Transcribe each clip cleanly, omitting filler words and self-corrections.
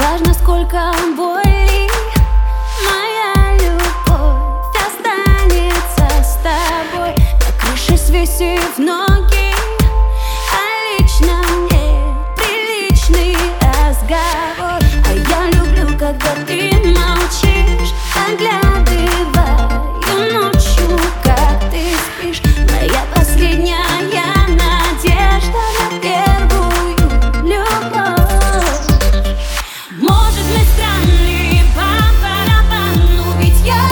важно, сколько боли, моя любовь останется с тобой. На крыше свесив ноги, а лично мне приличный разговор. А я люблю, когда ты молчишь, оглядываю ночью, как ты спишь. Моя последняя надежда на первую любовь. Может, мы странные по барабану, ведь я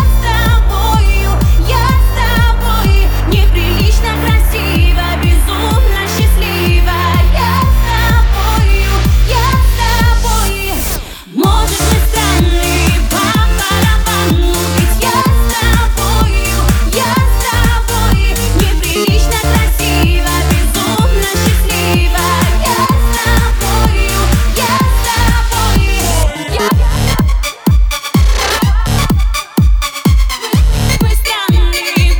с тобой неприлично красиво, безумно счастлива. Я с тобой. Может, мы странные по барабану, ведь я с тобой неприлично красиво, безумно счастлива. Я с тобой. Мы странные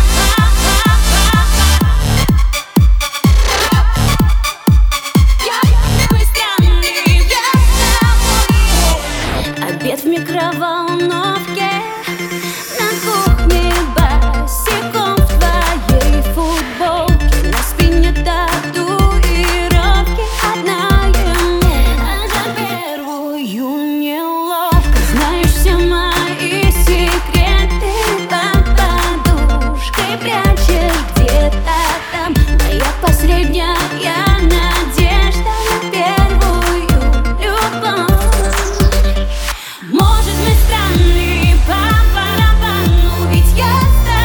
Обед в микроволновке, на кухне босиком в твоей футболке, на спине татуировки, одна ему, а за первую неловко. Знаешь все мои секреты, под подушкой прячешь где-то там. Моя последняя надежда на первую любовь. Может, мы странные по барабану, ведь я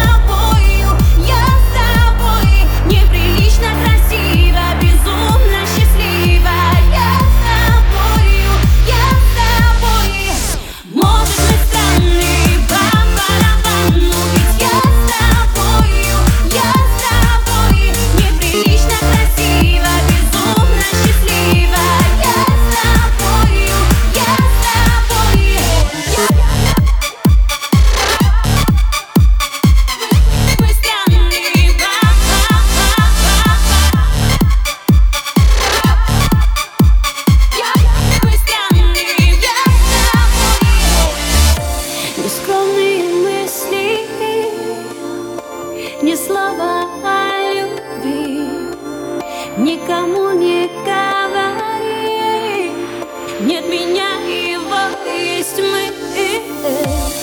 с тобой неприлично красиво, безумно счастлива. Я с тобой. Может, мы странные по барабану, ведь я с тобой неприлично красиво, безумно счастлива. Я с тобой. Мы странные Нескромные мысли, ни слова о любви никому не говори. Нет меня, его есть мы.